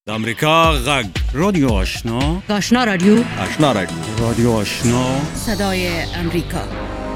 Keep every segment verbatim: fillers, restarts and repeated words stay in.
د امریکا غږ رادیو آشنا آشنا رادیو آشنا رادیو رادیو آشنا صدای امریکا.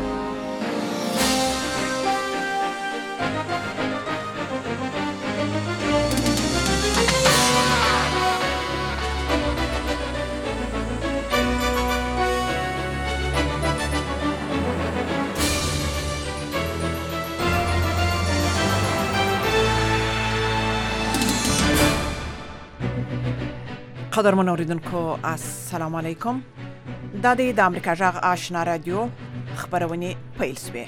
قدرمن اوریدونکو السلام علیکم. دا د امریکا غږ آشنا رادیو خبرونه پیل شوه.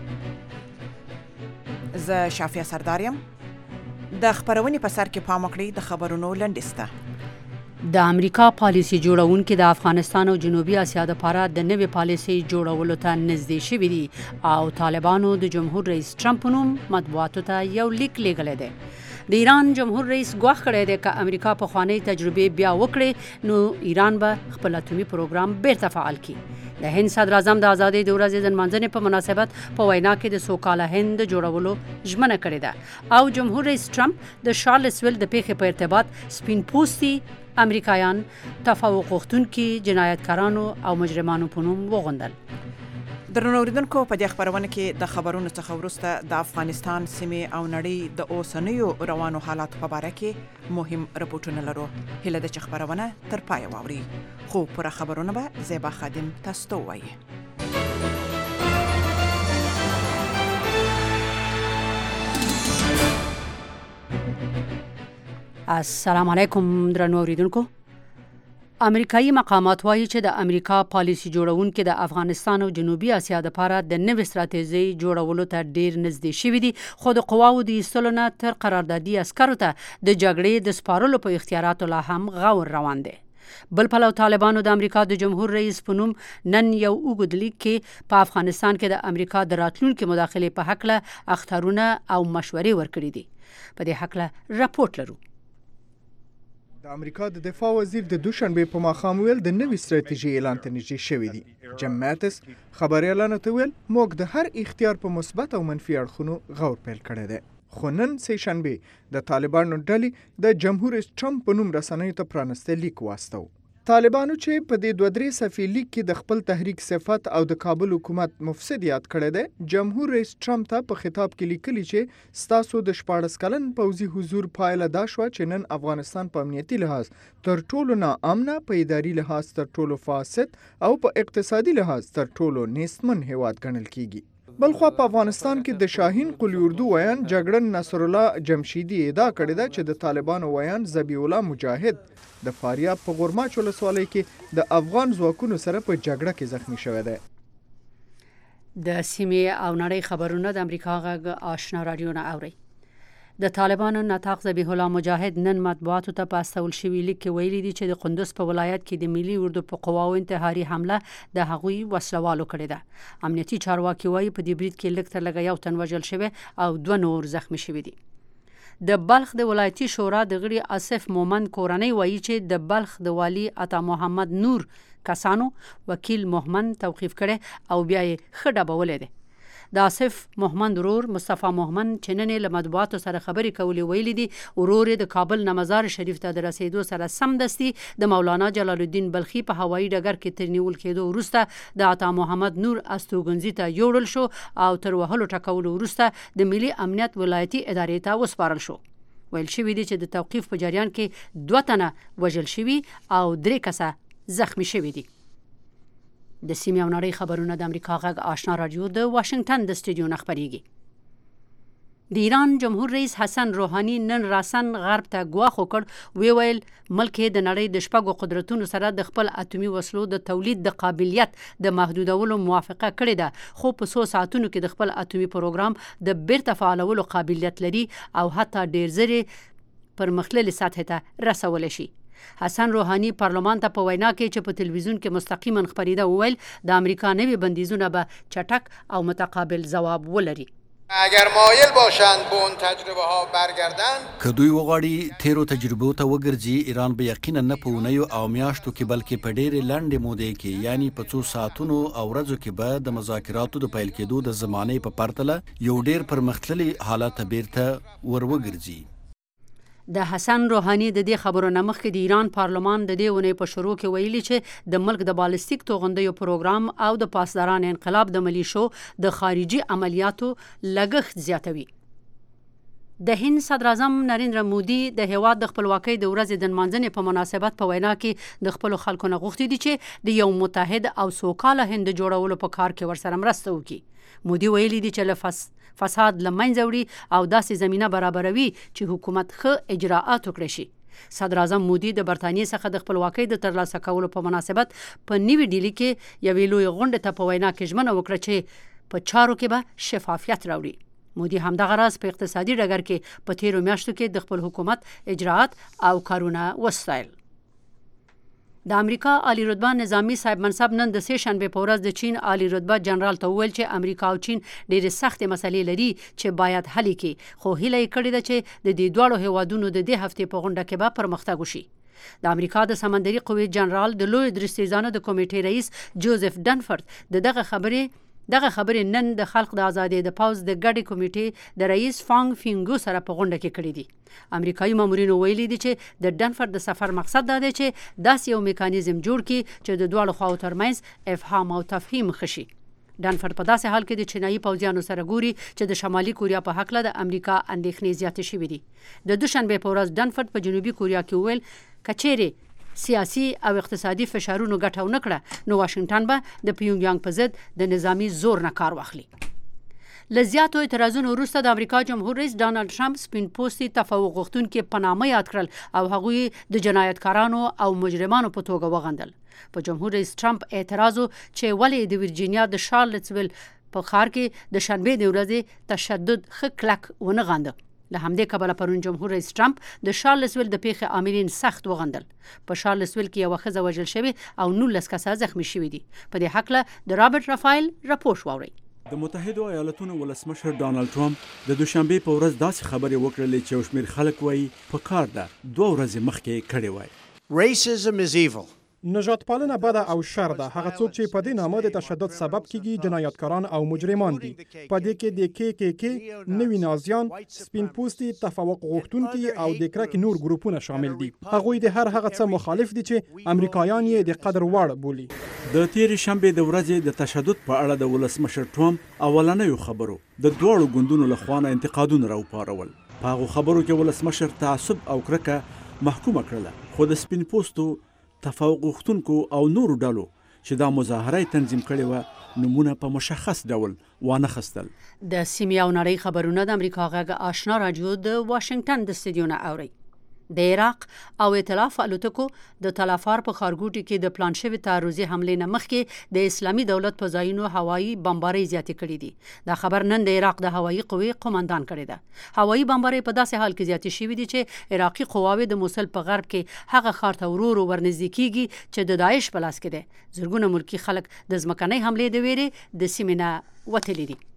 زه شافیا سردارم. د خبرونه په سر کې پام وکړئ د خبرونو لنډیسته. د امریکا پالیسي جوړونکو د افغانستان او جنوبي اسیا لپاره د نوې پالیسي جوړولو ته نږدې شوي دي او طالبانو د جمهور رئیس ټرمپ نوم مطبوعاتو ته یو لیک لیږلی دی. د ایران جمهور رئیس ګواښ کړی دی که امریکا پخوانۍ تجربې بیا وکړي نو ایران به خپل اټومي پروګرام بیرته فعال کړي. د هند صدر اعظم د ازادۍ د ورځې د نمانځنې په مناسبت په وینا کې د سوکاله هند جوړولو ژمنه کړې ده او جمهور رئیس ټرمپ د شارلسویل د پیښې په ارتباط سپین پوستي امریکایان تفوق غوښتونکي جنایتکارانو او مجرمانو په نوم وغندل. درنو اوریدونکو په دې خبرونه کې د خبرونو څخه وروسته د افغانستان سیمې او نړۍ د اوسنیو روانو حالاتو په اړه کې مهم رپورټونه لرو. هیله ده چې خبرونه تر پایه واوري. خو پوره خبرونه به زیبا خادم تاسو ته ووایي. السلام علیکم درنو اوریدونکو. امریکایي مقامات وایي چې د امریکا پالیسي جوړونکو د افغانستان او جنوبي اسیا لپاره د نوې ستراتیژۍ جوړولو ته ډیر نږدې شوي دي خو د قواو د ایستلو نه تر قراردادي عسکرو ته د جګړې د سپارلو په اختیاراتو لا هم غور روان دی. بل پلو طالبانو د امریکا د جمهور رئیس په نوم نن یو اوږد لیک کې په افغانستان کې د امریکا د راتلونکي مداخلې په هکله اخطارونه او مشورې ورکړي دي. په دې هکله راپورټ لرو. د امریکا د دفاع وزیر د دوشنبه په ماښام ویل د نوې ستراتیژۍ اعلان ته نږدې شوی دی. جیم ماتس خبریالانو ته ویل موږ د هر اختیار په مثبت او منفي اړخونو غور پیل کړی دی. خو نن سه شنبه د طالبانو ډلې د جمهور رئیس ټرمپ په نوم رسنیو ته پرانسته لیک واستو. طالبانو چې په دې دوه درې صفحې لیک کې د خپل تحریک صفت او د کابل حکومت مفسد یاد کړی دی، جمهور رئیس ټرمپ ته په خطاب کې لیکلي چې ستاسو د شپاړس کلن پوځي حضور پایله دا شوه چې نن افغانستان په امنیتي لحاظ تر ټولو ناامنه، په اداري لحاظ تر ټولو فاسد او په اقتصادي لحاظ تر ټولو نیستمن هیواد ګڼل کیږي. بلخوا په افغانستان کې د شاهین قلی اردو ویان جګړن نصر الله جمشیدی ادعا کړې ده چې د طالبانو ویان ذبیح الله مجاهد د فاریاب په غورماچ ولسوالۍ کې د افغان ځواکونو سره په جګړه کې زخمی شوی دی. د سیمې او نړۍ خبرونه د امریکا غږ آشنا رادیو نه اوري. د طالبانو نطاق ذبیح الله مجاهد نن مطبوعاتو ته په استول شوي لیک کې ویلي دي چې د قندوز په ولایت کې د ملي اردو په قواو انتحاري حمله د هغوی وسلوالو کړې ده. امنیتي چارواکي وایي په دې برید کې لږ تر لږه یو تن وژل شوی او دوه نور زخمی شوي دي. د بلخ د ولایتي شورا د غړي آصف مومند کورنۍ وایي چې د بلخ د والی عطا محمد نور کسانو وکیل مومند توقیف کړي او بیا یې ښه ډبولی دی. د آصف محمد ورور مصطفی محمد چې نن له مطبوعاتو سره خبرې کولې ویلي دي ورور د کابل نه مزار شریف ته د رسیدو سره سمدستي د مولانا جلال الدین بلخي په هوایي ډګر کې تر نیول کېدو وروسته د عطا محمد نور استوګنځي ته یوړل شو او تر وهلو ټکولو وروسته د ملي امنیت ولایتي ادارې ته وسپارل شو. ویل شوي دي چې د توقیف په جریان کې دوه تنه وژل شوي او درې کسه زخمی شوي دي. د سیمې او نړۍ خبرونه د امریکا غږ آشنا رادیو د واشنگټن د سټوډیو نه خپریږي. د ایران جمهور رئیس حسن روحاني نن راسن غرب ته ګواښ وکړ، وی ویل ملک د نړۍ د شپږو قدرتونو سره د خپل اټومي وسلو د تولید د قابلیت د محدودولو موافقه کړې ده خو په څو ساعتونو کې د خپل اټومي پروګرام د بیرته فعالولو قابلیت لري او حتی ډیر زرې پرمختللې سطح ته رسولی شي. حسن روحاني پارلمان ته په وینا کې چې په تلویزیون کې مستقیما خبرېده وویل د امریکا نوي بندیزونه به چټک او متقابل ځواب ولري. اگر مایل باشند به اون تجربه ها برگردن که دوی وغواړي تیرو تجربو ته وګرځي، ایران به یقینا نه په اونیو او میاشتو کې بلکې په ډېرې لنډې مودې کې یعنی په څو ساعتونو او ورځو کې به د مذاکراتو د پیل کېدو د زمانې په پرتله یو ډېر پرمختللی حالت بیرته ور وګرځي. د حسن روحاني د دې خبرو نه مخکې د ایران پارلمان د دې ونې په شروع کې ویلي چې د ملک د بالستیک توغندیو پروګرام او د پاسداران انقلاب د ملیشو د خارجي عملیاتو لګښت زیاتوي. د هند صدر اعظم نریندرا مودي د هیواد د خپلواکۍ د ورځې د نمانځنې په مناسبت په وینا کې د خپل خلکو نه غوښتي دي چې د یو متحد او سوکاله هند جوړولو په کار کې ورسره مرسته وکړي. مودي ویلي دي چې لفظ فساد لمنځه وړي او داسې زمينه برابروي چې حکومت ښه اجراءات وکړي شي. صدر اعظم مودي د برتانیې څخه د خپلواکۍ د ترلاسه کولو په مناسبت په نیوي ډیلي کې یوې لوی غونډې ته په وینا کې ژمنه وکړه چې په چارو کې به شفافیت راوړي. مودي همدغه راز په اقتصادي ډګر کې په تیرو میاشتو کې د خپل حکومت اجراءات او کارونه وستایل. د امریکا عالی رتبه نظامی صاحب منصب نن د سه شنبه په ورځ د چین عالی رتبه جنرال ته وویل چې امریکا او چین ډېرې سختې مسلې لري چې باید حل کړي، خو هیله یې کړې ده چې د دې دواړو هیوادونو د دې هفتې په غونډه کې به پرمختګ وشي. د امریکا د سمندري قوې جنرال د لوی درستیزانو د کمیټې رئیس جوزف ډنفورد د دغه خبرې دغه خبرې نن د خلق د آزادۍ د پاوز د ګډې کمیټې د رئیس فانګ فینګو سره په غونډه کې کړې دي. امریکایي مامورینو ویلي دي چې د ډنفورد د سفر مقصد دا دی چې داسې یو میکانیزم جوړ کړي چې د دواړو خواو ترمنځ افهام او تفهیم خشي. ډنفورد په داسې حال کې د چینایي پوځیانو سره ګوري چې د شمالي کوریا په حق له د امریکا اندېښنې زیاتې شوې دي. د دوشنبه په ورځ ډنفورد په جنوبي کوریا کې وویل کچېرې سیاسي او اقتصادي فشارونو ګټه ونه کړه نو واشنگټن به د پیونګیانګ په ضد د نظامی زور نه کار واخلي. له زیاتو اعتراضونو وروسته د امریکا جمهور رئیس ډانلډ ټرمپ سپین پوستي تفوق غوښتونکي په نامه یاد کړل او هغوی د جنایتکارانو او مجرمانو په توګه وغندل. په جمهور رئیس ټرمپ اعتراض چې ولې د ورجینیا د شارلټسویل په ښار کې د شنبه د ورځې تشدد ښه کلک ونه غانده. له همدې کبله پرون جمهور رئیس ټرمپ د شارلټسویل د پیښې عاملین سخت وغندل. په شارلټسویل کې یوه ښځه وژل شوې او نولس کسه زخمي شوي دي. په دې هکله د رابرټ رافایل راپور واورئ. د متحدو ایالاتونو ولسمشر ډانلډ ټرمپ د دوشنبه په ورځ داسې خبرې وکړلې چې یو شمېر خلک وایي په کار ده دوه ورځې مخکې کړې وای. Racism is evil. نژاد پالنه بده او شر ده. هغه څوک چې په دې نامه د تشدد سبب کیږي جنایتکاران او مجرمان دي. په دې کې د کې کې کې نوی نازیان، سپین پوستي، تفوق غوښتونکي او د کرک نور ګروپونه شامل دي. هغوی د هر هغه څه مخالف دي چې امریکایان یې د قدر وړ بولي. د تیرې شنبې د ورځې د تشدد په اړه د ولسمشر ټرمپ اولنیو خبرو د دوړو ګوندونو له خوا انتقادونه راوپارول. په هغو خبرو کې ولسمشر تعصب او کرکه محکومه کړله، خو د سپین پوستو، تفوق غوښتونکو او نورو ډلو چې دا مظاهره تنظیم کړې وه نمونه په مشخص ډول وانه خستل. د سیمې او نړۍ خبرونه د امریکا غږ آشنا رادیو د واشنگټن د استودیو نه اوري. د عراق او ائتلاف الوتکو د تلافار په ښارګوټي کې د پلان شوي تعرضي حملې نه مخکې د اسلامي دولت په ځایونو هوایي بمبارۍ زیاتې کړې دي. دا خبر نن د عراق د هوایي قوې قومندان کړی ده. هوایي بمبارۍ په داسې حال کې زیاتې شوې دي چې عراقي قواوې د موصل په غرب کې هغه ښار ته ورو ورو ورنږدې کیږي چې د داعش په لاس کې دی. زرګونه ملکي خلک د ځمکنۍ حملې د ویرې د سیمې نه وتلي دي.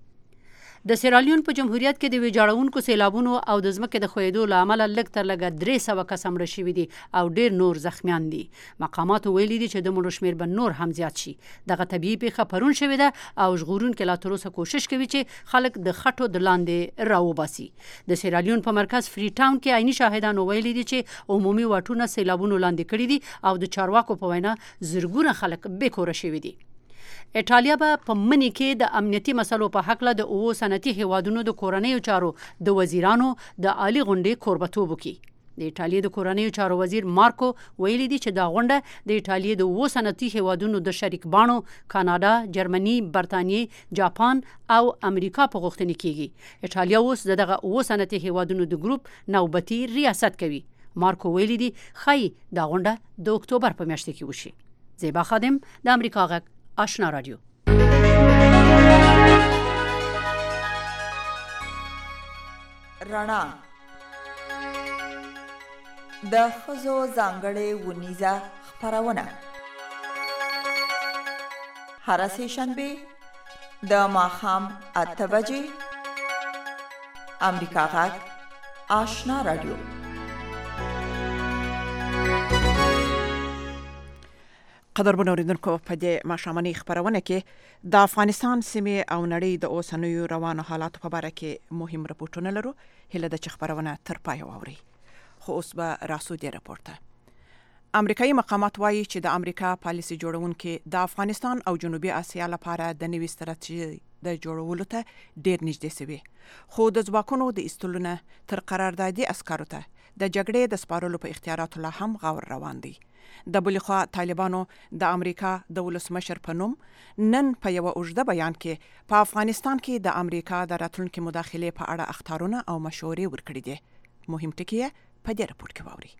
د سیرالیون په جمهوریت کې د ویجاړونکو سیلابونو او د ځمکې د ښویېدو له امله لږ تر لږه درې سوه کسه مړه شوي دي او ډېر نور زخمیان دي. مقاماتو ویلي دي چې د مړو شمېر به نور هم زیات شي. دغه طبیعي پیښه پرون شوې ده او ژغورونکي لا تر اوسه کوشش کوي چې خلک د خټو د لاندې راوباسي. د سیرالیون په مرکز فری ټاون کې عیني شاهدانو ویلي دي چې عمومي واټونه سیلابونو لاندې کړي دي او د چارواکو په وینا زرګونه خلک بې کوره شوي دي. ایټالیا به په مني کې د امنیتي مسلو په حق له د اوو صنعتي هیوادونو د کورنیو چارو د وزیرانو د عالی غونډې کوربتوب وکړي. د ایټالیا د کورنیو چارو وزیر مارکو ویلي دي چې دا غونډه د ایټالیا د اوو صنعتي هیوادونو د شریک بانو کاناډا، جرمني، برتانیې، جاپان او امریکا په غوښتنې کیږي. ایټالیا اوس دغه اوو صنعتي هیوادونو د ګروپ نوبتي ریاست کوي. مارکو ویلي دي ښایي دا غونډه د اکتوبر په میاشت کې وشي. زیبا خادم د امریکا غږ آشنا رادیو. رڼا د ښځو ځانګړې ونیزه خپرونه هره سه شنبه د ماښام اته بجې امریکا غږ آشنا رادیو. قدرمن اوریدونکو، په دې ماښامنۍ خپرونه کې د افغانستان سیمې او نړۍ د اوسنیو روانو حالاتو په اړه کې مهم راپورټونه لرو. هیله ده چې خپرونه تر پایه واورئ. خو اوس به راسو دی راپورته. امریکایي مقامات وایي چې د امریکا پالیسي جوړونکي د افغانستان او جنوبي اسیا لپاره د نوي ستراتیژي د جوړولو ته ډیر نږدې سوي، خو د ځواکونو د ایستلو تر قراردادي اسکارو ته د جګړې د سپارلو په اختیاراتو لا هم غور روان دي. د بلې خوا طالبانو د امریکا د ولسمشر په نوم نن په یو اوږده بیان کې په افغانستان کې د امریکا د راتلونکي مداخلې په اړه اخطارونه او مشورې ورکړي دي. مهم ټکی په دې راپور کې واوري.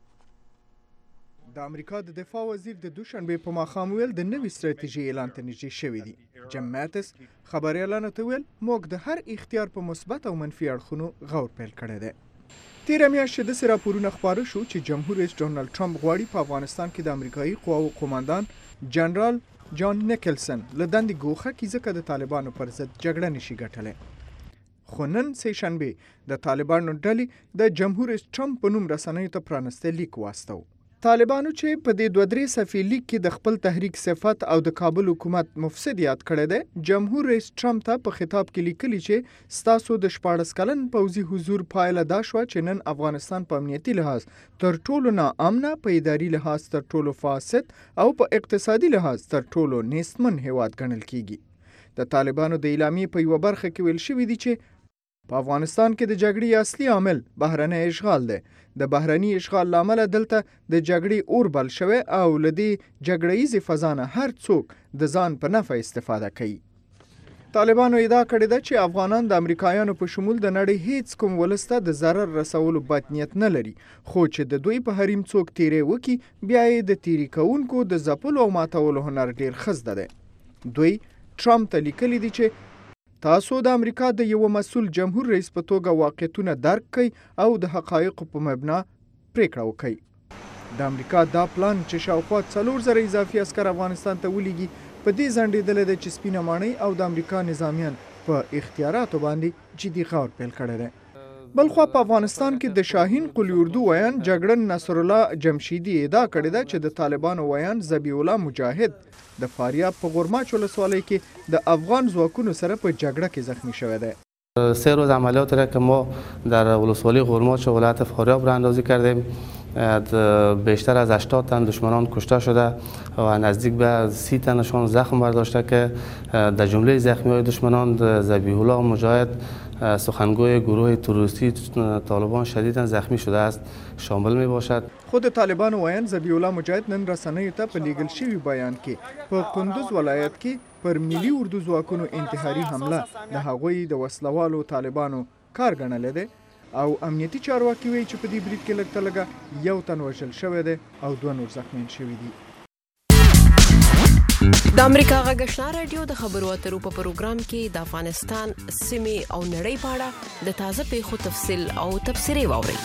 د امریکا د دفاع وزیر د دوشنبه په ماښام ویل د نوې ستراتیژي اعلان ته نږدې شوی دی. جیم ماتس خبريالانو ته ویل موږ د هر اختیار په مثبت او منفي اړخونو غور پیل کړی دی. تیره میاشت داسې راپورونه خپاره شو چې جمهور رئیس ډونالد ټرمپ غواړي په افغانستان کې د امریکایي قواو قوماندان جنرال جان نیکلسن له دندې ګوښه کړي ځکه د طالبانو پر ضد جګړه نشي ګټلی. خو نن سه شنبه د طالبانو ډلې د جمهور رئیس ټرمپ په نوم رسنیو ته پرانستی لیک واستو. طالبانو چې په دې دوه درې صفحې لیک کې د خپل تحریک صفت او د کابل حکومت مفسد یاد کړی دی، جمهور رئیس ټرمپ ته په خطاب کې لیکلي چې ستاسو د شپاړس کلن پوځي حضور پایله دا شوه چې نن افغانستان په امنیتي لحاظ تر ټولو ناامنه، په اداري لحاظ تر ټولو فاسد او په اقتصادي لحاظ تر ټولو نیستمن هیواد ګڼل کیږي. د طالبانو د اعلامیې په یوه برخه کې ویل شوي دي چې په افغانستان کې د جګړې اصلي عامل بهرنی اشغال دی. د بهرني اشغال لامل دلته د جګړې اور بل شوی او لدی جګړه‌ییزې فضا نه هر څوک د ځان په نفع استفاده کوي. طالبانو ادعا کړې ده چې افغانان د امریکایانو په شمول د نړۍ هیڅ کوم ولسته د ضرر رسولو بد نیت نه لري، خو چې د دوی په حریم څوک تیری وکي بیا یې د تیری کوونکو د ځپلو او ماتولو هنر ډیر خزده ده. دوی ټرمپ ته لیکلي دي چې تاسو د امریکا د یو مسؤل جمهور رئیس په توګه واقعیتونه درک کړئ او د حقایقو په مبنا پریکړه وکړئ. د امریکا دا پلان چې شاوخوا څلور زره اضافي عسکر افغانستان ته ولیږي په دې ځنډېدلی دی چې سپینه ماڼۍ او د امریکا نظامیان په اختیاراتو باندې جدي غور پیل کړی دی. بلخوا په افغانستان کې د شاهین قلی اردو ویان جګړن نصر الله جمشیدي ادعا کړې ده چې د طالبانو ویان ذبیح الله مجاهد د فاریاب په غورماچ ولسوالۍ کې د افغان ځواکونو سره په جګړه کې زخمی شوی دی. سه روز عملیات را که ما در ولسوالی غورماچ ولایت فاریاب را اندازی کردیم، بیشتر از هشتاد تن دشمنان کشته شده و نزدیک به سی تنشان زخم برداشته که در جمله زخمی های دشمنان ذبیح الله مجاهد سخنگوی گروه تروریستی طالبان شدیداً زخمی شده است شامل می باشد. خود طالبان وایان ذبیح الله مجاهد نن رسنیو ته په لیږل شوي بیان کې په کندوز ولایت کې پر ملي اردو ځواکونو انتحاري حمله د هغوی د وسلوالو طالبانو کار ګڼلی دی او امنیتي چارواکي وایي چې په دې برید کې لږ تلږه یو تن وژل شوی دی او دوه نور زخمیان شوي دي. د امریکا غږ آشنا رادیو د خبرو اترو په پروګرام کې د افغانستان سیمې او نړۍ په اړه د تازه پیښو تفصیل او تبصرې واورئ.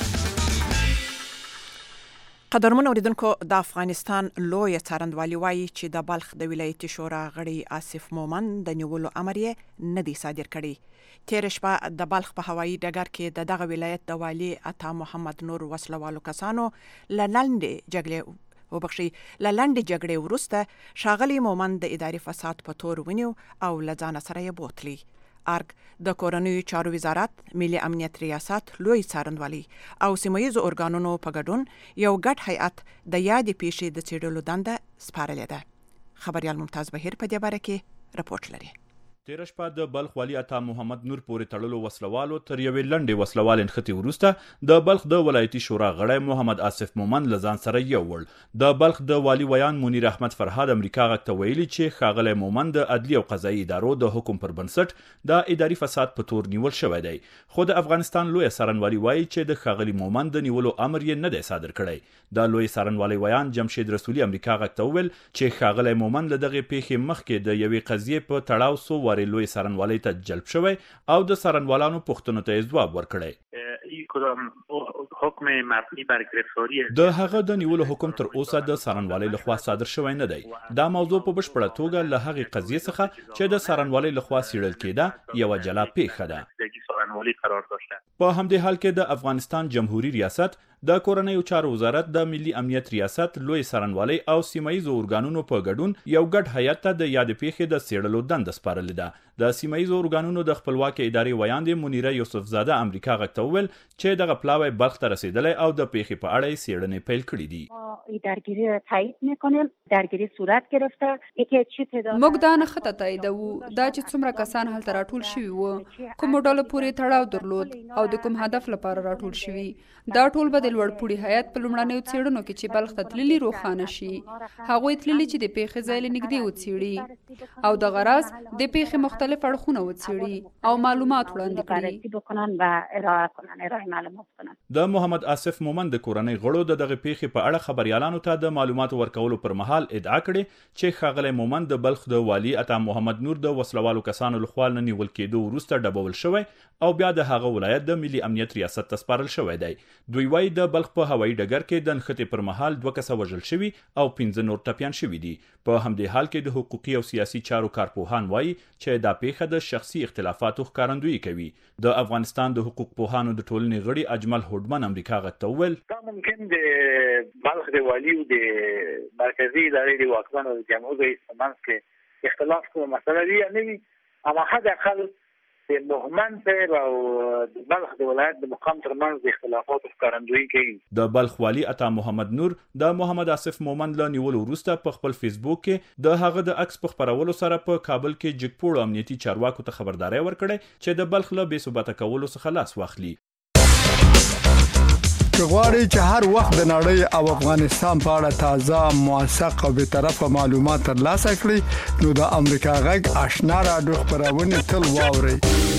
قدرمن اوریدونکو، د افغانستان لوی څارندوالي وایي چې د بلخ د ولایتي شورا غړي آصف مومن د نیولو امر یې نه دی صادر کړی. تېره شپه د بلخ په هوایي ډګر کې د دغه ولایت د والي عطا محمد نور وسلوالو کسانو له لنډې جګړې وبخښي له لنډې جګړې وروسته ښاغلي مومن د اداري فساد په تور ونیو او له ځانه سره یې بوتلی. ارګ د کورنیو چارو وزارت، ملي امنیت ریاست، لوی څارنوالي او سیمه ییزو ارګانونو په ګډون یو ګډ هیئت د یادې پیښې د څېړلو دنده سپارلې ده. خبریال ممتاز بهیر په دې باره کې رپورټ لري. تیره شپه د بلخ والي عطا محمد نور پورې تړلو وسلوالو تر یوې لنډې وسلوال انختی وروسته د بلخ د ولایتي شورا غړی محمد آصف مومن له ځان سره یووړ. د بلخ د والي ویان منیر احمد فرهاد امریکا غږ ته ویلي چې ښاغلی مومن د عدلي او قضایي ادارو د حکم پر بنسټ د اداري فساد په تور نیول شوی دی، خو د افغانستان لوی څارنوالي وایي چې د ښاغلي مومن د نیولو امر یې نه دی صادر کړی. د لوی څارنوالي ویان جمشید رسولي امریکا غږ ته وویل چې ښاغلی مومن له دغې پیښې مخکې د یوې قضیې په تړاو څو وارې لوی څارنوالۍ ته جلب شوی او د څارنوالانو پوښتنو ته یې ځواب ورکړی. د هغه د نیولو حکم تر اوسه د څارنوالۍ لخوا صادر شوی نه دی. دا موضوع په بشپړه توګه له هغې قضیې څخه چې د څارنوالۍ لخوا څیړل کېده یوه جلا پیښه ده. په همدې حال کې د افغانستان جمهوریت ریاست د کورنیو چارو وزارت د ملي امنیت ریاست لوی سرنوالي او سیمایي اورګانونو په ګډون یو ګډ هیئت ته د یاد پیښې د څېړلو دنده سپارلې ده. د سیمایي اورګانونو د خپلواکي ادارې ویاندې منیره یوسفزاده امریکا غږ ته وویل چې دغه پلاوی بلخ ته رسیدلی او د پیښې په اړه یې څېړنې پیل کړي دي. درگیری را تایید میکنیم. درگیری صورت گرفته. یکی چی تعداد موږ دا نه خطه تاییدوو دا چې څومره کسان هلته راټول شوي وو، کوم ډول پورې تړاو درلود او د کوم هدف لپاره راټول شوي. دا ټول به د لوړپوړي هیئت په لومړنیو څېړنو کې چې بلخ ته تللي روښانه شي. هغوی تللي چې د پیښې ځای له نږدې وڅېړي او د غرض د پیښې مختلف اړخونه وڅېړي او معلومات وړاندې کړي. د محمد آصف مومند د کورنۍ غړو د دغه پیښې په اړه خبريالانو ته د معلوماتو ورکولو پر مهال ادعا کړې چې ښاغلی مومند د بلخ د والي عطا محمد نور د وسلوالو کسانو لخوا نه نیول کېدو وروسته ډبول شوی او بیا د هغه ولایت د ملي امنیت ریاست ته سپارل شوی دی. دوی وایي د بلخ په هوایي ډګر کې د نښتې پر مهال دوه کسه وژل شوي او پنځه نور ټپیان شوي دي. په همدې حال کې د حقوقي او سیاسي چارو کارپوهان وایي چې دا پیښه د شخصي اختلافاتو ښکارندویي کوي. د افغانستان د حقوق پوهانو د ټولنې غړي اجمل هوډمن امریکا غږ ته وویل دا ممکن د بلخ د والي او د مرکزي ادارې د واکمنو د جمهور رئیس په منځ کې اختلاف کومه مسله وي یا نه وي، اما حد اقل د مومند او د بلخ د ولایت د مقام ترمنځ د اختلافاتو ښکارندویي کوي. د بلخ والي عطا محمد نور د محمد آصف مومند له نیولو وروسته په خپل فیسبوک کې د هغه د عکس په خپرولو سره په کابل کې جګپوړو امنیتي چارواکو ته خبرداري ورکړې چې د بلخ له بې ثباته کولو څخه لاس واخلي. غواړئ چې هر وخت د نړۍ او افغانستان په اړه تازه، موثق او به طرفه معلومات ترلاسه کړئ نو د امریکا غږ آشنا رادیو خبرونه تل واورئ.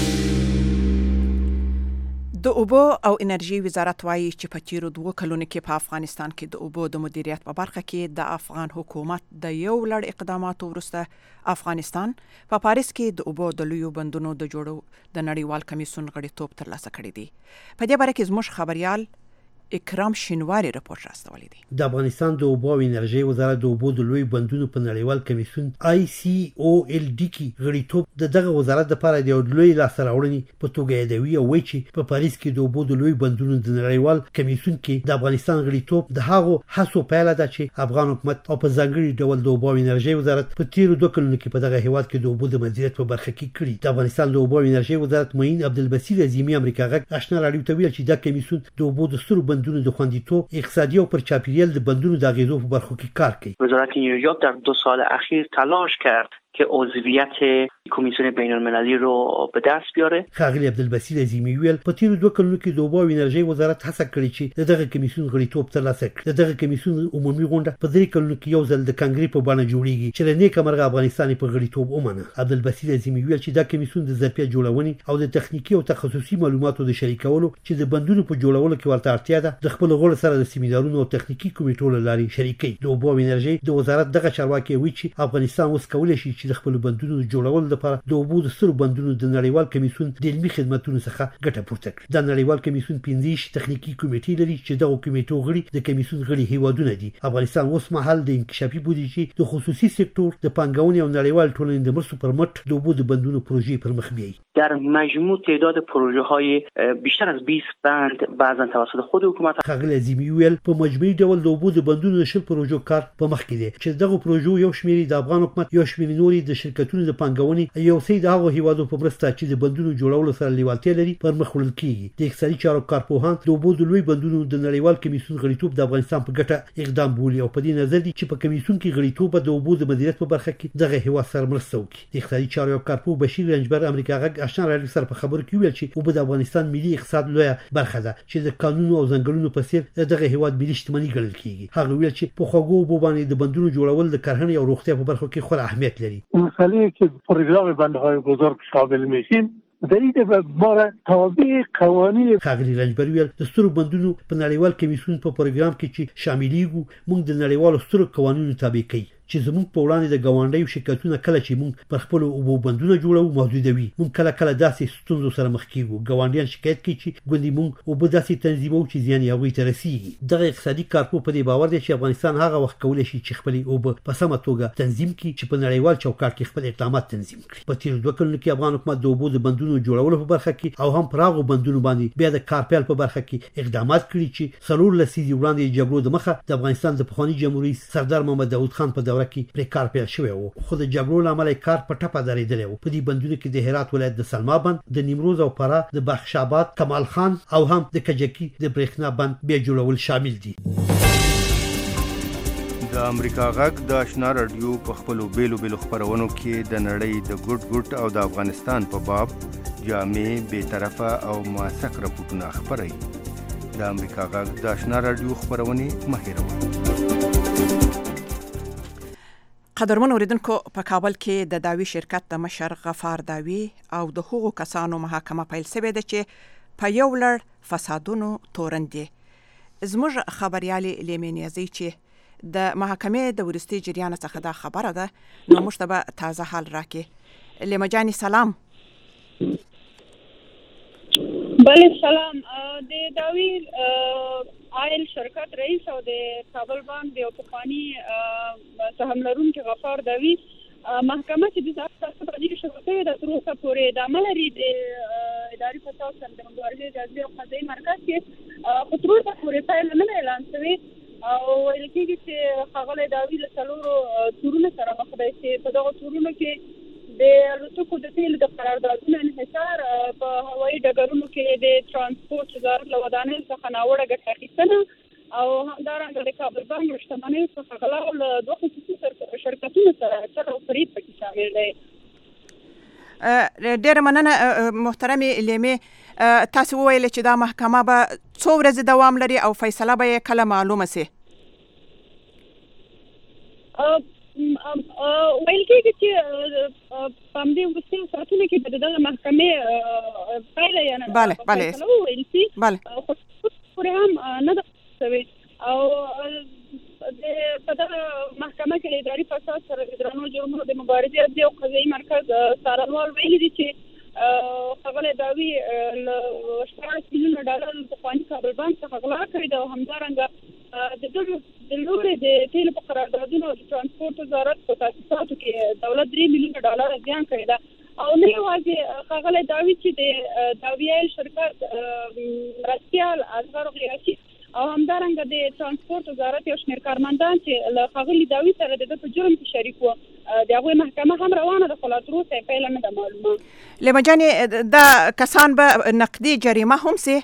د اوبو او انرژي وزارت وایي چې په تیرو دوه کلونو کې په افغانستان کې د اوبو د مدیریت په برخه کې د افغان حکومت د یو لړ اقداماتو وروسته افغانستان په پا پاریس کې د اوبو د لویو بندونو د جوړو د نړیوال کمیسیون غړیتوب ترلاسه کړی دی. په دې باره کې زموږ خبريال اکرام شینواری رپورت راستولی دی. د افغانستان د اوبو او انرژي وزارت د اوبو د لوی بندونو په نړیوال کمیسیون آی سی او ال ډي کې غړیتوب د دغه وزارت لپاره د لوی لاسته راوړنې په توګه یادوي او وایي چې په پاریس کې د اوبو د لوی بندونو د نړیوال کمیسیون کې د افغانستان غړیتوب د هغو هڅو پایله ده چې افغان حکومت او په ځانګړي ډول د اوبو او انرژي وزارت په تیرو دوه کلونو کې په دغه هیواد کې د اوبو د مدیریت په برخه کې کړی. د افغانستان د اوبو او انرژي وزارت معین عبدالبصیر عظیمی امریکا غږ آشنا راډیو ته ویل چې دا کمیسیون د اوبو د سترو بندونو د خوندیتوب اقتصادی او پر چاپیریال د بندونو د اغیزو په برخو کې کار کوي. وزارت نیویورک در دو سال اخیر تلاش کرد که عضویت کمیسیون بین المللی رو به دست بیاره. ښاغلی عبدالبصیر عظیمی ویل په تیرو دوه کلونو کې د اوبو او انرژي وزارت هڅه کړې چې دغه کمیسیون غړیتوب ترلاسه کړي. دغه کمیسیون عمومي غونډه په درې کلونو کې یو ځل د کنګرې په بڼه جوړیږي چې له نیکه مرغه افغانستان په غړیتوب ومنه. عبدالبصیر عظیمی ویل چې دا کمیسیون د ظرفیت جوړونې او د تخنیکی او تخصصي معلوماتو د شریکولو چې د بندونو په جوړولو کې ورته اړتیا ده د خپل غړو سره د سیمینارونو او تخنیکی کمیټو له لارې شریکي. د اوبو او انرژي د وزارت دغه چارواکي وایي چې افغانستان اوس کولای شي چې د خپل بندونو جوړول لپاره د اوبو د سترو بندونو د نړیوال کمیسیون د علمي خدماتو څخه ګټه پورته کړي. د نړیوال کمیسیون پنځه تخنیکی کمیټې لري چې دغه کمیټو غړي د کمیسیون غړي هیوادونه دي. افغانستان اوس مهال د انکشافي بودیجې د خصوصي سکتور د پانګونې او نړیوال ټولنې د مرستو پر مټ د اوبو د بندونو پروژې پر مخ بیایي. در مجموع تعداد پروژه های بیشتر از بیست بند بعضا توسط خود حکومت. ښاغلی عظیمی ویل په مجموعي ډول د اوبو د بندونو د شل پروژو کار په مخ کې دی چې دغه پروژو یو شمېر د افغان حکومت یو شمېر نوري د شرکتونو د پانګونې یو څه د هغو هیوادو په مرسته چې د بندونو جوړولو سره لیوالتیا لري پر مخ وړل کیږي. د اقتصادي چارو کارپوهان د اوبو د لوی بندونو د نړیوال کمیسیون غړیتوب د افغانستان په ګټه اقدام بولي او په دې نظر دي چې په کمیسیون کې غړیتوب د اوبو د مدیریت په برخه کې دغه هیواد سره مرسته وکړي. د اقتصادي چارو کارپوه بشیر رنجبر امریکا غږ آشنا راډیو سره په خبرو کې ویل چې اوبه د افغانستان ملي اقتصاد لویه برخه ده چې د قانون او ځنګلونو په څیر دغه هیواد ملي شتمني ګڼل کیږي. هغه ویل چې په خوږو اوبو باندې د بندونو جوړول د کرهڼې او روغتیا په برخو کې خورا اهمیت لري. مسئله که پروگرام بندهای بزرگ شامل میشیم دلیل ما را تابع قوانین. ښاغلی رنجبر ویل د سترو بندونو په نړیوال کمیسیون په پروګرام کې چې شاملېږو موږ د نړیوالو سترو قوانینو تابع کوي چې زموږ په وړاندې د ګاونډیو شرکتونه کله چې موږ پر خپل اوبو بندونه جوړو محدودوي. موږ کله کله داسې ستونزو سره مخ کیږو. ګاونډیان شکایت کوي چې ګوندې موږ اوبه داسې تنظیموو چې زیان یې هغوی ته رسیږي. دغه اقتصادي کارپوه په دې باور دی چې افغانستان هغه وخت کولی شي چې خپلې اوبه په سمه توګه تنظیم کړي چې په نړیوال چوکاټ کې خپل اقدامات تنظیم کړي. په تېرو دوه کلونو کې افغان حکومت د اوبو د بندونو جوړولو په برخه کې او هم پر هغو بندونو باندې بیا د کارپیل په برخه کې اقدامات کړي چې څلور لسیزې وړاندې د جګړو د مخه د افغانستان د پخواني جمهوریت سردار محمد داود خان په دوره کې پرې کارپیل شوی و، خو د جګړو له امله کار په ټپه درېدلی و. په دې بندونو کې د هرات ولایت د سلما بند، د نیمروز او فراه د بخش آباد، کمال خان او هم د کجکي د برېښنا بند بیا جوړول شامل دي. د امریکا غږ د آشنا رادیو په خپلو بیلو بیلو خپرونو کې د نړۍ د ګوټ ګوټ او د افغانستان په باب جامع، بې طرفه او موثق راپورټونه خپروي. د امریکا غږ د آشنا رادیو خپرونې مه هېروئ. قدرمن اوریدونکو، په کابل کې د داوی شرکت د مشر غفار داوی او د هغو کسانو محاکمه پیل شوې ده چې په یو لړ فسادونو تورن دي. زموږ خبريالې لیمې نیازي چې د محاکمې د وروستي جریان څخه دا خبره ده، نو موږ ته به تازه حال راکړي. لیمه جانې سلام. بله سلام. د داوی آیل شرکت رئیس او د کابل بانک د پخواني سهم لرونکي غفار داوی محکمه چې د تاسو په دې شروع ده تر اوسه پورې د عمل لري د اداري فساد سره د مبارزې د ځای او قضایي مرکز کې په تر اوسه پورې پایله نه اعلان شوې او ویل کېږي چې ښاغلی داوی له څلورو تورونو سره مخ دی چې په دغو تورونو کې د الوتکو د تیلو د قراردادونو انحصار، په هوایي ډګرونو کې د ترانسپورټ وزارت له ودانیو څخه ناوړه ګټه اخیستنه او همدارنګه د کابل بانک له شتمنیو څخه غلا او له دوه خصوصي شرکتونو سره چل او فریب پکې شامل دی. ډېره مننه محترمې لیمې. تاسو وویل چې دا محکمه به څو ورځې دوام لري او فیصله به یې کله معلومه سي؟ ویل کېږي چې په همدې وروستیو ساعتونو کې به د دغه محکمې پایله یا نه بله بله وویل سي، بله خو پورې هم نه ده شوې او په دغه محکمه کې د اداري فساد سره د درنو جرمونو د مبارزې ځای او قضایي مرکز څارنوال ویلي دي چې ښاغلی داوی له شپاړس میلیونه ډالر پخواني کابل بانک څخه غلا کړې ده او همدارنګه د دغو د لورې د تیلو په قراردادونو او د ترانسپورټ وزارت په تاسیساتو کې دولت درې میلیونه ډالر زیان کړی ده او نه یوازې ښاغلی داوی چې د داوی آیل شرکت مرستیال اصغر غیرتي او همدارنګه د ترانسپورټ وزارت یو شمېر کارمندان چې له ښاغلي داوی سره د ده په جرم کې شریک وو، د هغوی محکمه هم روانه ده، خو لا تر اوسه یې پایله نه ده معلومه. لیمه جانې، دا کسان به نقدي جریمه هم سي؟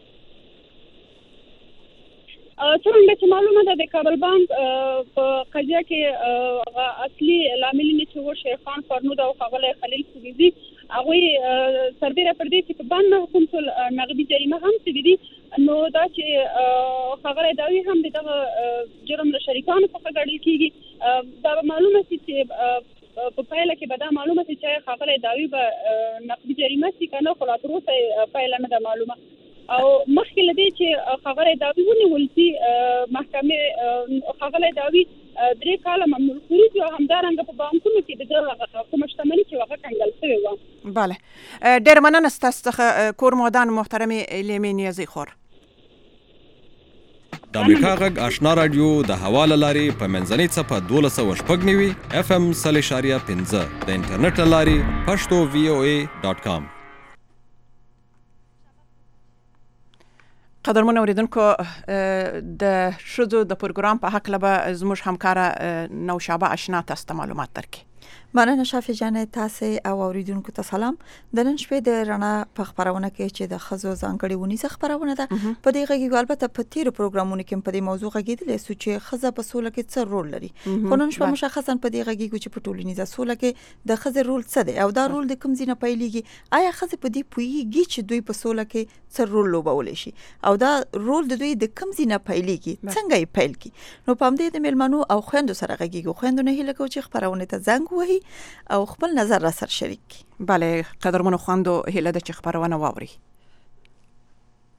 څرنګه چې معلومه ده د کابل بانک په قضیه کې اصلي لاملین چې و شیخان فرنود او ښاغلی خلیل فوزي هغوی سربیره پر دې چې په بند نه حکم شول نقدي جریمه هم شوي دي، نو دا چې ښاغلی داوی هم د دغه جرم له شریکانو څخه ګڼل کېږي، دا به معلومه شي چې په پایله کې به دا معلومه شي چې ښاغلی داوی به نقدي جریمه شي که نه، خو لا تر اوسه پایله نه ده معلومه. او مخکې له دې چې ښاغلی داوی ونیول شي، محکمې ښاغلی داوی درې کاله ممنوع کړي دي او همدارنګه په بانکونو کې د ده کومه شتمني چې هغه کنګل شوې وه. بله، ډېره مننه ستاسو څخه کور مودان محترمې لیمې نیازي خور. د امریکا غږ آشنا رادیو د هوا له لارې په منځنۍ څپه دولس سوه شپږ نوي اف ام سل اشاریه پنځه د انټرنیټ له لارې پښتو وی او ای ډاټ کام. قدرمن اوریدونکو، د ښځو د پروګرام په هکله به زموږ همکاره نوشابه اشنا تاسو ته معلومات درکړي. مننه شافي جانې، تاسې او اوریدونکو ته سلام. د نن شپې د رڼا په خپرونه کې چې د ښځو ځانګړې ونیزه خپرونه ده، په دې غږیږو البته په تیرو پروګرامونو کې په دې موضوع غږېدلی سو چې ښځه په سوله کې څه رول لري، خو نن شپه مشخصا په دې غږیږو چې په ټولنیزه سوله کې د ښځې رول څه دی او دا رول د کوم ځای نه پیلېږي. آیا ښځې په دې پوهېږي چې دوی په سوله کې څه رول لوبولی شي او دا رول د دوی د کوم ځای نه پیلېږي، څنګه یې پیل کړي؟ نو په همدې د میلمنو او خویندو سره غږیږو. خویندو نه هیله کوو چې خپرونې ته زنګ ووهي او خپل نظر را سره شریک کړي. بله قدرمنو خویندو، هیله ده چې خپرونه واوري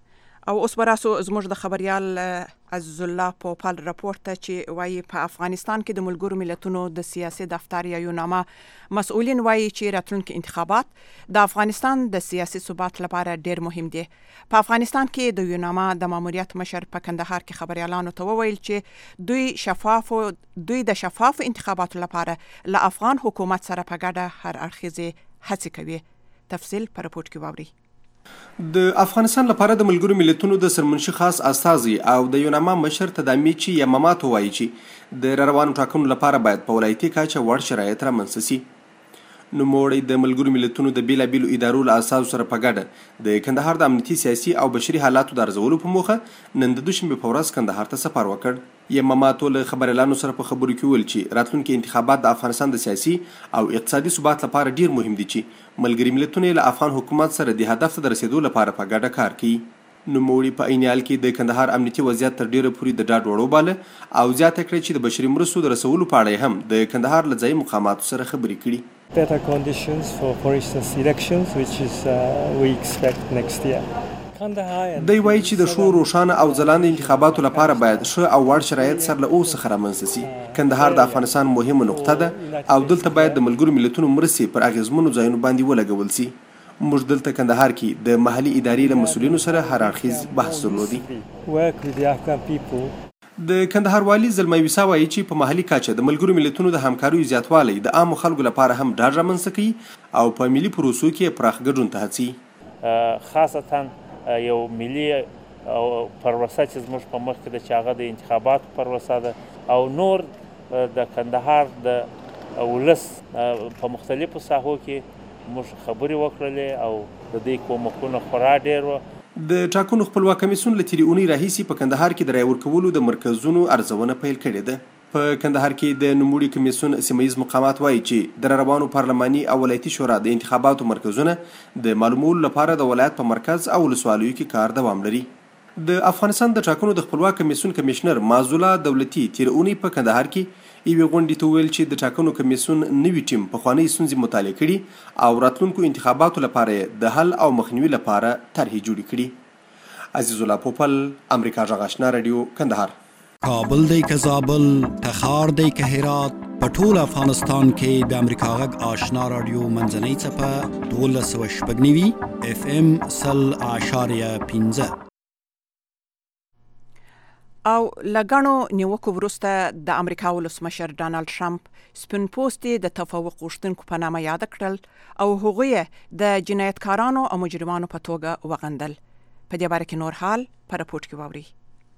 او اوس براسو زموږ د خبريال عزیز الله پوپال راپورټ ته چې وایي په افغانستان کې د ملګرو ملتونو د سیاسي دفتر یا یوناما مسؤلین وایي چې راتلونکي انتخابات د افغانستان د سیاسي ثبات لپاره ډیر مهم دي. په افغانستان کې د یوناما د ماموریت مشر په کندهار کې خبريالانو ته وویل چې دوی شفاف دوی د شفاف انتخاباتو لپاره له افغان حکومت سره په ګډه هر اړخیزه هڅې کوي. تفصیل په راپورټ کې واوري. د افغانستان لپاره د ملګرو ملتونو د سرمنشي خاص استازي او د یوناما مشر تدامیچی یماماتو وایي چې د روانو ټاکنو لپاره باید په ولایتي کچه وړ شرایط رامنځته شي. نوموړی د ملګرو ملتونو د بیلابیلو ادارو له اساسو سره په ګډه د کندهار د امنیتي سیاسي او بشري حالاتو د ارزولو په موخه نن د دوشنبه په ورځ کندهار ته سفر وکړ. یماماتو له خبريالانو سره په خبرو کې ویل چې راتلونکي انتخابات د افغانستان د سیاسي او اقتصادي ثبات لپاره ډیر مهم دي چې ملګري ملتونه له افغان حکومت سره د هدف ته رسیدو لپاره په ګډه کار کوي. نوموړي په عینیال کې د کندهار امنیتي وضعیت تر ډیره پورې د ډاډ وړ وباله او زیاته کړې چې د بشري مرستو د رسولو په اړه هم د کندهار له ځایي مقاماتو سره خبرې کړي. Better conditions for for instance elections which is uh, we expect next year. دی وایي چې د ښو روښانه او ځلانده انتخاباتو لپاره باید ښه او وړ شرایط سره له اوس څخه رامنځته شي. کندهار د افغانستان مهمه نقطه ده او دلته باید د ملګرو ملتونو مرستې پر اغیزمنو ځایونو باندې ولګول شي. موږ دلته کندهار کې د محلي ادارې له مسؤلینو سره هر اړخیز بحث درلودی. د کندهار والی زلمی ویسا وایي چې په محلي کچه د ملګرو ملتونو د همکاریو زیاتوالی د عامو خلکو لپاره هم ډاډ رامنځته کوي او په ملي پروسو کې پراخ ګډون ته هڅوي. خاصتا یو ملي پروسه چې زموږ په مخ کې د چې هغه د انتخاباتو پروسه ده او نور د کندهار د ولس په مختلفو ساحو کې موږ خبرې وکړلې او د دې کومکونه خورا ډېر وو. د ټاکنو خپلواک کمیسیون له تېرې اونۍ راهیسې په کندهار کې د رایې ورکولو د مرکزونو ارزونه پیل کړې ده. په کندهار کې د نوموړي کمیسیون سیمه ییز مقامات وایي چې د روانو پارلماني او ولایتي شورا د انتخاباتو مرکزونه د معلومولو لپاره د ولایت په مرکز او ولسوالیو کې کار دوام لري. د افغانستان د ټاکنو د خپلواک کمیسیون کمشنر معزوله دولتي تېره اونۍ په کندهار کې یوې غونډې ته ویل چې د ټاکنو کمیسیون نوي ټیم پخوانۍ ستونزې مطالعه کړي او راتلونکو انتخاباتو لپاره د حل او مخنیوي لپاره طرحې جوړې کړي. عزیز الله پوپل، امریکا غږ آشنا رادیو، کندهار. کابل دی که زابل، تخار دی که هرات، په ټول افغانستان کې د امریکا غږ آشنا رادیو منځنۍ څپه دولس سوه شپږ نوي اف ام سل اعشاریه پنځه. او لګانو نیوکو وروسته د امریکا ولسمشر ډانلډ ټرمپ سپین پوستې د تفوق غوښتونکو په نامه یاد کړل او هغوی د جنایتکارانو او مجرمانو په توګه وغندل. په دې باره کې نور حال په راپورټ کې واوري.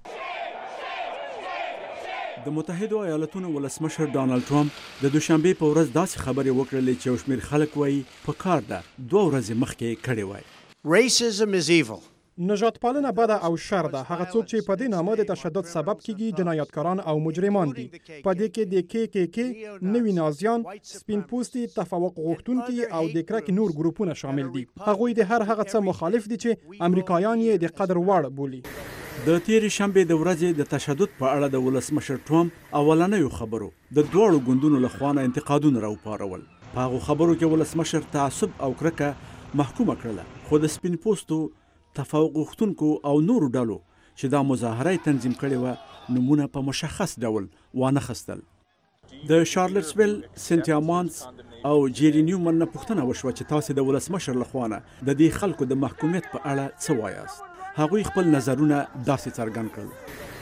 د متحده ایالاتونو ولسمشر ډانلډ ټرمپ د دوشنبه په ورځ داسې خبرې وکړلې چې یو شمېر خلک وایي په کار ده دوه ورځې مخکې کړې وای. Racism is evil. نژاد پالنه بده او شر ده. هغه څوک چې په دې نامه د تشدد سبب کیږي جنایتکاران او مجرمان دي. په دې کې د کې کې کې نوی نازیان، سپین پوستي، تفوق غوښتونکي او د کرک نور ګروپونه شامل دي. هغوی د هر هغه څه مخالف دي چې امریکایان یې د قدر وړ بولي. د تیرې شنبې د ورځې د تشدد په اړه د ولسمشر ټرمپ اولنیو خبرو د دواړو ګوندونو له خوا انتقادونه راوپارول. په هغو خبرو کې ولسمشر تعصب او کرکه محکومه کړله، خو د سپین پوستو، تفوق غوښتونکو او نورو ډلو چې دا مظاهره تنظیم کړې وه نومونه په مشخص ډول وانه خستل. د شارلټسویل، سنټیا مانس او جیری نیومن نه پوښتنه وشوه چې تاسې د ولسمشر له خوا نه د دې خلکو د محکومیت په اړه څه وایاست. هغوی خپل نظرونه داسې څرګند کړل.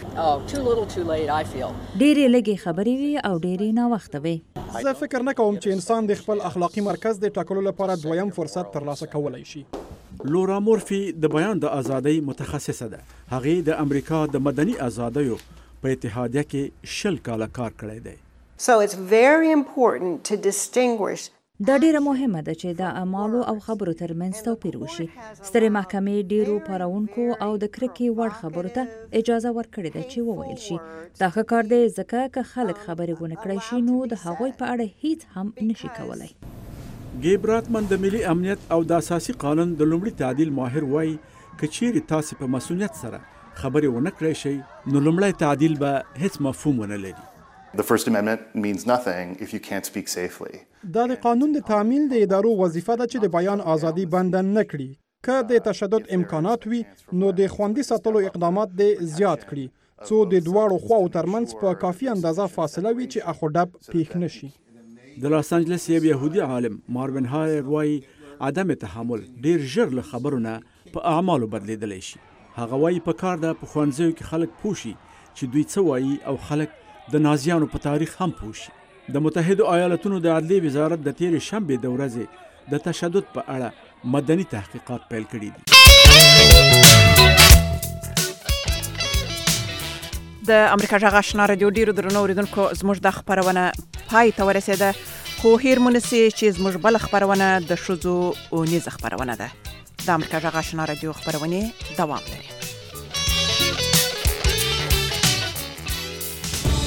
ډېرې لږې خبرې وي او ډېرې ناوخته وي. زه فکر نه کوم چې انسان د خپل اخلاقي مرکز د ټاکلو لپاره دویم فرصت ترلاسه کولی شي. لورا مورفي د بیان د ازادۍ متخصصه ده. هغې د امریکا د مدني ازادیو په اتحادیه کې شل کاله کار کړی دی. So it's very important to distinguish. دا ډیره مهمه ده چې د اعمالو او خبرو ترمنځ توپیر وشي. سترې محکمې ډیرو پارونکو او د کرکې وړ خبرو ته اجازه ورکړې ده چې وویل شي. دا ښه کار دی ځکه که خلک خبرې ونه کړی شي نو د هغوی په اړه هیڅ هم نشي کولی. ګیب راتمن د ملي امنیت او د اساسي قانون د لومړي تعدیل ماهر وایي که چیرې تاسې په مسؤلیت سره خبرې ونه کړی شئ نو لومړی تعدیل به هیڅ مفهوم ونه لري. The First Amendment means nothing if you can't speak safely. دا د قانون د تعمیل د ادارو وظیفه ده چې د بیان ازادي بند نه کړي. که د تشدد امکانات وي نو د خوندي ساتلو اقدامات د زیات کړي څو د دواړو خواو ترمنځ په کافي اندازه فاصله وي چې اخوډب پیښ نشي. د لاس انجلس یو يهودي عالم ماروین هایر وایي عدم تحمل ډیر ژر له خبرونه په اعمالو بدلیدلی شي. هغه وایي په کار ده په ښوونځیو کې خلک پوه شي چې دوی څه وایي او خلک د نازیانو په تاریخ هم پوه شي. د متحدو ایالتونو د عدلیې وزارت د تیرې شنبې د ورځې د تشدد په اړه مدني تحقیقات پیل کړي دي. د امریکا غږ آشنا رادیو ډیرو درنو اوریدونکو زموږ د خبرونه پای ته ورسېده، خو هیر مونسي چې زموږ بل خبرونه د ښځو اونیزه خبرونه ده. د امریکا غږ آشنا رادیو خبرونه دوام لري.